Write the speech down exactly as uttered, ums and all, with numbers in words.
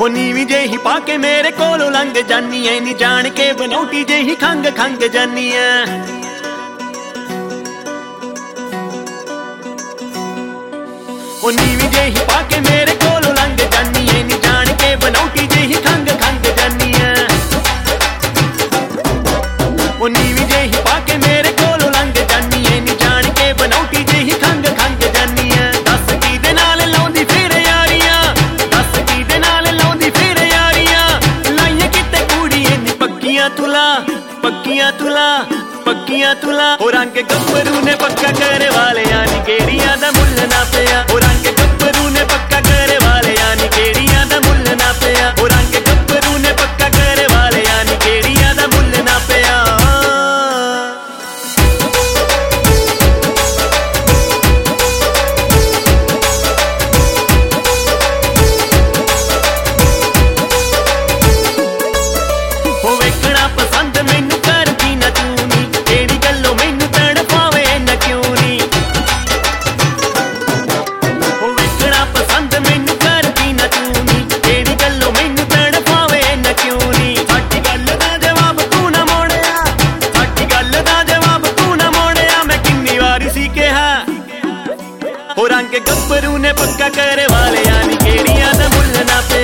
ओ नीवी जेही पाके मेरे कोलों लंघ जानी है, नी जान के बनौटी जेही खंग खंग जानी है। ओ नीवी जेही पाके मेरे कोलों लंघ जानी है, नी जान के बनौटी जेही खंग खंग जानी है। ओ नीवी जेही पाके मेरे कोलों लंघ जानी है, नी जान के बनौटी जेही खंग खंग जानी है। दस की दे नाल लाउंदी फिर यारियां, दस की दे नाल लाउंदी फिर यारियां, लाइए किते कुड़िए नी पक्कियां तुला, पक्कियां तुला, पक्कियां तुला। ओ रंग गब्बरू ने पक्का करे वाले यानी केड़ियां दा मुल्ल ना पिया। ओ रंग गब्बरू ने पक्का करे वाले यानी केड़ियां दा मुल्ल ना पिया। ओ रंग गब्बरू ने पक्का करे वाले यानी केड़ियां दा मुल्ल ना पिया। ओ वेखना पसंद मैनू करदी ना तू नी, केड़ी गल्लों मैनू तड़पावे ना क्यों नी। ओ वेखना पसंद मैनू करदी ना तू नी, केड़ी गल्लों मैनू तड़पावे ना क्यों नी। साडी गल दा जवाब तू ना मोड़िया, साडी गल दा जवाब तू ना मोड़िया, मैं किन्नी वारी सी कहा। ओ रंग गब्बरू ने पक्का करे वाले यानी केड़ियां दा मुल्ल ना पिया।